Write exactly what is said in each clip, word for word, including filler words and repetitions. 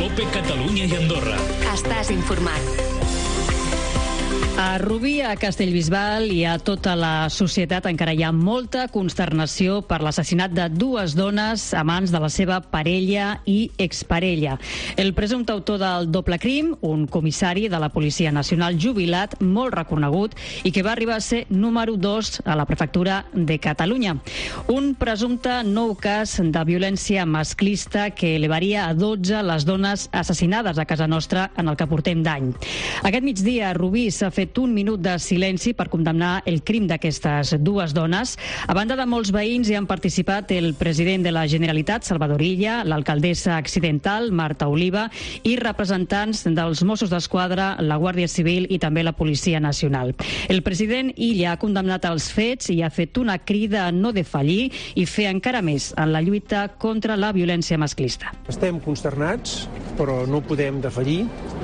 COPE Catalunya i Andorra. Estàs informat. A Rubí, a Castellbisbal i a tota la societat encara hi ha molta consternació per l'assassinat de dues dones a mans de la seva parella i exparella. El presumpte autor del doble crim, un comissari de la Policia Nacional jubilat, molt reconegut, i que va arribar a ser número dos a la prefectura de Catalunya. Un presumpte nou cas de violència masclista que elevaria a dotze les dones assassinades a casa nostra en el que portem d'any. Aquest migdia a Rubí s'ha fet un minut de silenci per condemnar el crim d'aquestes dues dones. A banda de molts veïns hi han participat el president de la Generalitat, Salvador Illa, l'alcaldessa accidental, Marta Oliva, i representants dels Mossos d'Esquadra, la Guàrdia Civil i també la Policia Nacional. El president Illa ha condemnat els fets i ha fet una crida a no defallir i fer encara més en la lluita contra la violència masclista. Estem consternats, però no podem defallir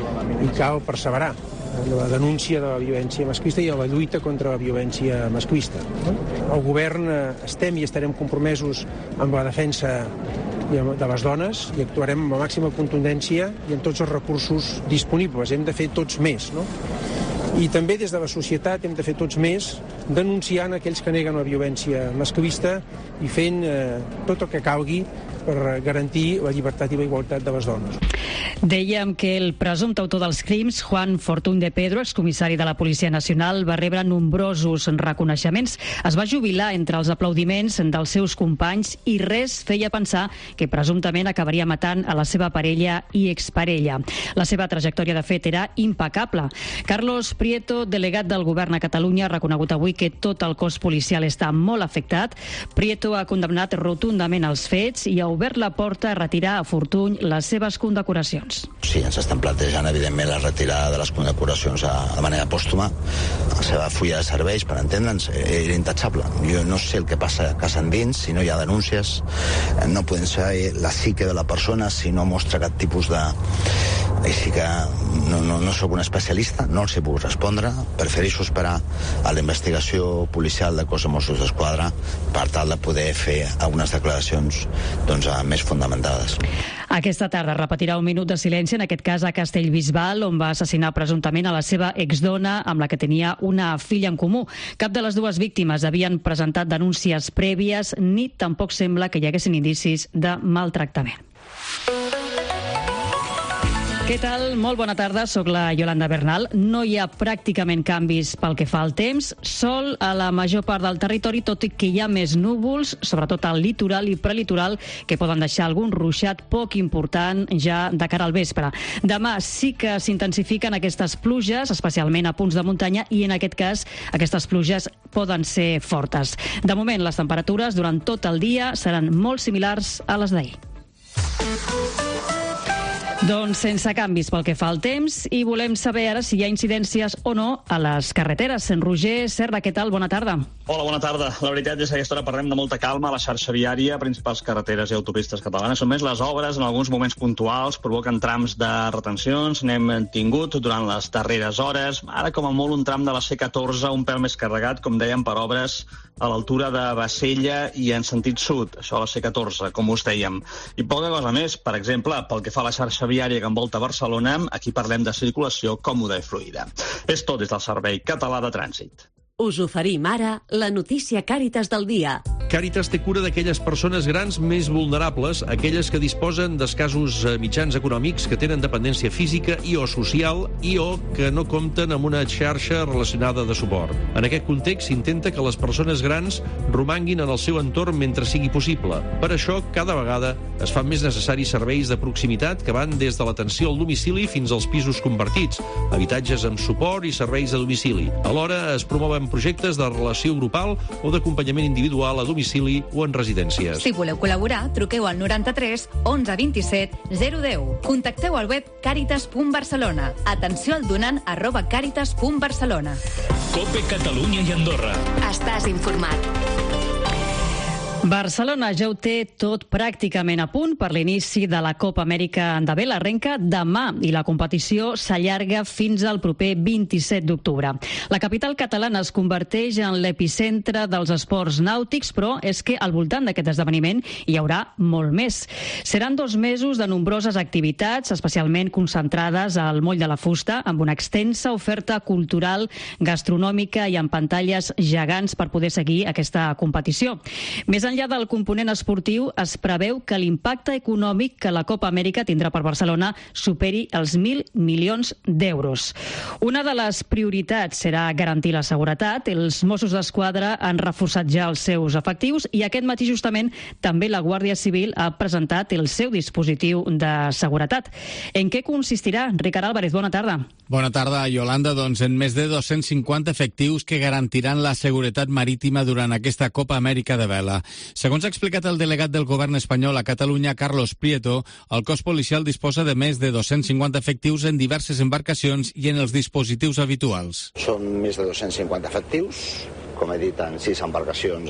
i cal perseverar en la denúncia de la violència masclista i a la lluita contra la violència masclista. El govern estem i estarem compromesos amb la defensa de les dones i actuarem amb la màxima contundència i amb tots els recursos disponibles. Hem de fer tots més, no? I també des de la societat hem de fer tots més denunciant aquells que neguen la violència masclista i fent eh, tot el que calgui per garantir la llibertat i la igualtat de les dones. Dèiem que el presumpte autor dels crims, Juan Fortuny de Pedro, excomissari de la Policia Nacional, va rebre nombrosos reconeixements. Es va jubilar entre els aplaudiments dels seus companys i res feia pensar que presumptament acabaria matant a la seva parella i exparella. La seva trajectòria, de fet, era impecable. Carlos Prieto, delegat del govern a Catalunya, ha reconegut avui que tot el cos policial està molt afectat. Prieto ha condemnat rotundament els fets i ha obert la porta a retirar a Fortuny les seves condecoracions. Sí, ens estan plantejant, evidentment, la retirada de les condecoracions a, de manera pòstuma. La seva fulla de serveis, per entendre'ns, era intachable. Jo no sé el que passa a casa endins, si no hi ha denúncies. No podem saber la psique de la persona si no mostra cap tipus de... Així que no, no, no sóc un especialista, no els hi puc respondre. Prefereixo esperar a la investigació policial del cos de Mossos d'Esquadra per tal de poder fer algunes declaracions doncs, més fundamentades. Aquesta tarda repetirà un minut de silenci, en aquest cas a Castellbisbal, on va assassinar presumptament a la seva exdona, amb la que tenia una filla en comú. Cap de les dues víctimes havien presentat denúncies prèvies, ni tampoc sembla que hi haguessin indicis de maltractament. Què tal? Molt bona tarda, sóc la Yolanda Bernal. No hi ha pràcticament canvis pel que fa al temps. Sol a la major part del territori, tot i que hi ha més núvols, sobretot al litoral i prelitoral, que poden deixar algun ruixat poc important ja de cara al vespre. Demà sí que s'intensifiquen aquestes pluges, especialment a punts de muntanya, i en aquest cas aquestes pluges poden ser fortes. De moment, les temperatures durant tot el dia seran molt similars a les d'ahir. Doncs sense canvis pel que fa al temps, i volem saber ara si hi ha incidències o no a les carreteres. En Roger Serra, què tal? Bona tarda. Hola, bona tarda. La veritat és que a aquesta hora parlem de molta calma a la xarxa viària, principals carreteres i autopistes catalanes. Només les obres, en alguns moments puntuals, provoquen trams de retencions. N'hem tingut durant les darreres hores. Ara, com a molt, un tram de la C catorze, un pèl més carregat, com dèiem, per obres a l'altura de Bassella i en sentit sud, això a la C catorze, com us dèiem. I poca cosa més, per exemple, pel que fa a la xarxa viària que envolta Barcelona, aquí parlem de circulació còmoda i fluida. És tot des del Servei Català de Trànsit. Us oferim ara la notícia Càritas del dia. Càritas té cura d'aquelles persones grans més vulnerables, aquelles que disposen d'escassos mitjans econòmics, que tenen dependència física i o social i o que no compten amb una xarxa relacionada de suport. En aquest context s'intenta que les persones grans romanguin en el seu entorn mentre sigui possible. Per això, cada vegada es fan més necessaris serveis de proximitat que van des de l'atenció al domicili fins als pisos compartits, habitatges amb suport i serveis a domicili. Alhora es promouen projectes de relació grupal o d'acompanyament individual a domicili o en residències. Si voleu col·laborar, truqueu al noranta-tres onze vint-i-set zero deu. Contacteu al web càritas punt barcelona. Atenció al donant arroba càritas punt barcelona. COPE Catalunya i Andorra. Estàs informat. Barcelona ja ho té tot pràcticament a punt per l'inici de la Copa Amèrica de vela. Arrenca demà i la competició s'allarga fins al proper vint-i-set d'octubre. La capital catalana es converteix en l'epicentre dels esports nàutics, però és que al voltant d'aquest esdeveniment hi haurà molt més. Seran dos mesos de nombroses activitats, especialment concentrades al Moll de la Fusta, amb una extensa oferta cultural, gastronòmica i amb pantalles gegants per poder seguir aquesta competició. Més enllà del component esportiu, es preveu que l'impacte econòmic que la Copa Amèrica tindrà per Barcelona superi els mil milions d'euros. Una de les prioritats serà garantir la seguretat. Els Mossos d'Esquadra han reforçat ja els seus efectius i aquest matí justament també la Guàrdia Civil ha presentat el seu dispositiu de seguretat. En què consistirà? Ricard Álvarez, bona tarda. Bona tarda, Yolanda. Doncs en més de dos-cents cinquanta efectius que garantiran la seguretat marítima durant aquesta Copa Amèrica de vela. Segons ha explicat el delegat del govern espanyol a Catalunya, Carlos Prieto, el cos policial disposa de més de dos-cents cinquanta efectius en diverses embarcacions i en els dispositius habituals. Són més de dos-cents cinquanta efectius, com he dit, en sis embarcacions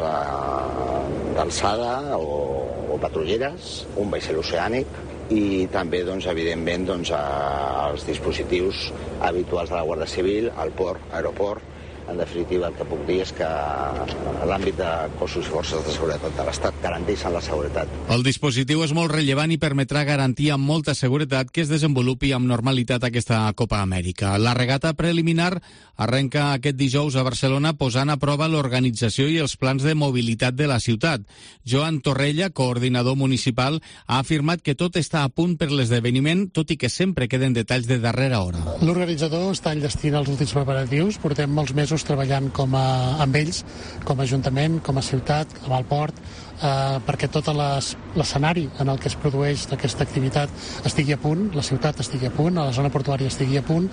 d'alçada o, o patrulleres, un vaixell oceànic, i també, doncs, evidentment, doncs, els dispositius habituals de la Guàrdia Civil, al port, aeroport. En definitiva, el que puc dir és que l'àmbit de cossos i forces de seguretat de l'Estat garanteixen la seguretat. El dispositiu és molt rellevant i permetrà garantir amb molta seguretat que es desenvolupi amb normalitat aquesta Copa Amèrica. La regata preliminar arrenca aquest dijous a Barcelona posant a prova l'organització i els plans de mobilitat de la ciutat. Joan Torrella, coordinador municipal, ha afirmat que tot està a punt per l'esdeveniment, tot i que sempre queden detalls de darrera hora. L'organitzador està enllestint els últims preparatius, portem molts mesos treballant com a, amb ells, com a Ajuntament, com a ciutat, amb el port, eh, perquè tot l'escenari en el que es produeix aquesta activitat estigui a punt, la ciutat estigui a punt, a la zona portuària estigui a punt,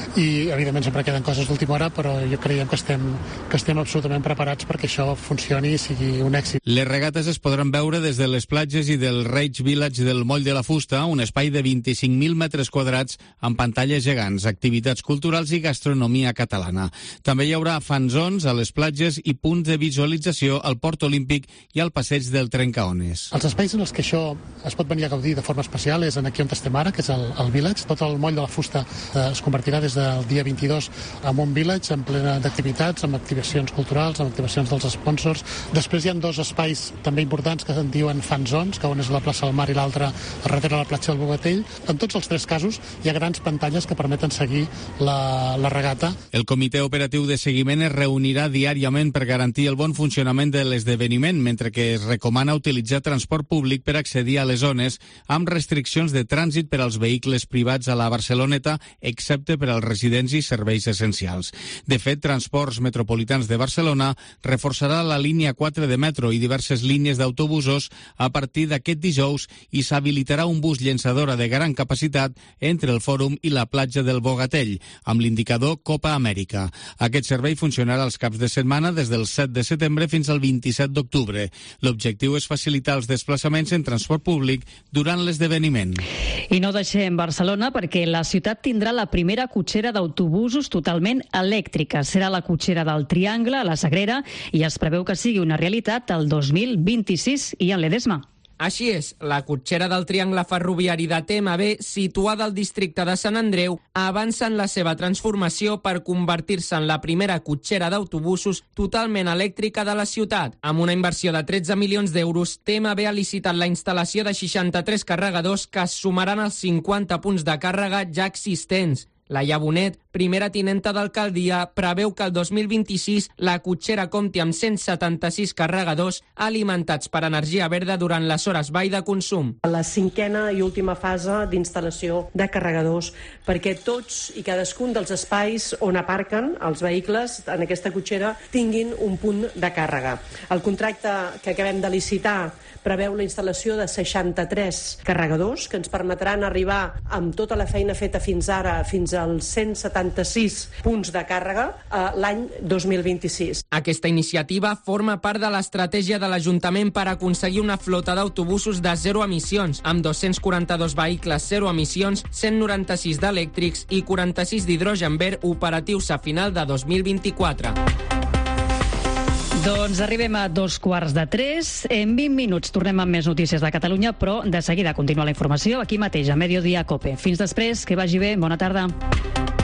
i evidentment sempre queden coses d'última hora, però jo creiem que estem, que estem absolutament preparats perquè això funcioni i sigui un èxit. Les regates es podran veure des de les platges i del Reig Village del Moll de la Fusta, un espai de vint-i-cinc mil metres quadrats amb pantalles gegants, activitats culturals i gastronomia catalana. També hi haurà fanzons a les platges i punts de visualització al Port Olímpic i al passeig del Trencaones. Els espais en els que això es pot venir a gaudir de forma especial és en aquí on estem ara, que és el, el Village. Tot el Moll de la Fusta eh, es convertirà des del dia vint-i-dos en un Village en plena d'activitats, amb activacions culturals, amb activacions dels sponsors. Després hi ha dos espais també importants que se'n diuen fanzons, que un és la plaça del Mar i l'altre darrere la platja del Bogatell. En tots els tres casos hi ha grans pantalles que permeten seguir la, la regata. El comitè operatiu de seguiment es reunirà diàriament per garantir el bon funcionament de l'esdeveniment, mentre que es recomana utilitzar transport públic per accedir a les zones amb restriccions de trànsit per als vehicles privats a la Barceloneta, excepte per als residents i serveis essencials. De fet, Transports Metropolitans de Barcelona reforçarà la línia quatre de metro i diverses línies d'autobusos a partir d'aquest dijous i s'habilitarà un bus llançadora de gran capacitat entre el Fòrum i la platja del Bogatell, amb l'indicador Copa Amèrica. Aquest servei funcionarà els caps de setmana des del set de setembre fins al vint-i-set d'octubre. L'objectiu és facilitar els desplaçaments en transport públic durant l'esdeveniment. I no deixem Barcelona perquè la ciutat tindrà la primera cotxera d'autobusos totalment elèctrica. Serà la cotxera del Triangle, a la Sagrera, i es preveu que sigui una realitat el dos mil vint-i-sis i en Ledesma. Així és, la cotxera del Triangle Ferroviari de T M B, situada al districte de Sant Andreu, avança en la seva transformació per convertir-se en la primera cotxera d'autobusos totalment elèctrica de la ciutat. Amb una inversió de tretze milions d'euros, T M B ha licitat la instal·lació de seixanta-tres carregadors que es sumaran als cinquanta punts de càrrega ja existents. Laia Bonet, primera tinenta d'alcaldia, preveu que el dos mil vint-i-sis la cotxera compti amb cent setanta-sis carregadors alimentats per energia verda durant les hores vall de consum. La cinquena i última fase d'instal·lació de carregadors perquè tots i cadascun dels espais on aparquen els vehicles en aquesta cotxera tinguin un punt de càrrega. El contracte que acabem de licitar preveu la instal·lació de seixanta-tres carregadors que ens permetran arribar amb tota la feina feta fins ara fins als cent setanta-sis punts de càrrega eh, l'any dos mil vint-i-sis. Aquesta iniciativa forma part de l'estratègia de l'Ajuntament per aconseguir una flota d'autobusos de zero emissions, amb dos-cents quaranta-dos vehicles zero emissions, cent noranta-sis d'elèctrics i quaranta-sis d'hidrogen verd operatius a final de dos mil vint-i-quatre. Doncs arribem a dos quarts de tres. En vint minuts tornem amb més notícies de Catalunya, però de seguida continua la informació aquí mateix, a Mediodía Cope. Fins després, que vagi bé, bona tarda.